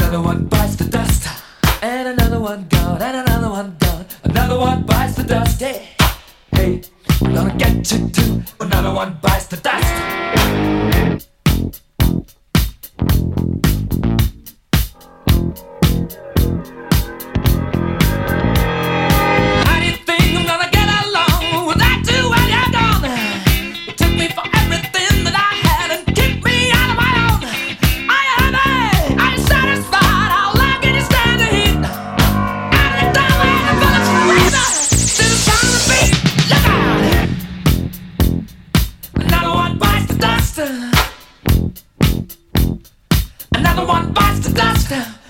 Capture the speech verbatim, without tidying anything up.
Another one bites the dust, and another one gone, and another one gone. Another one bites the dust. Hey, hey, I'm gonna get you too. Another one bites the dust. Another one bites the dust.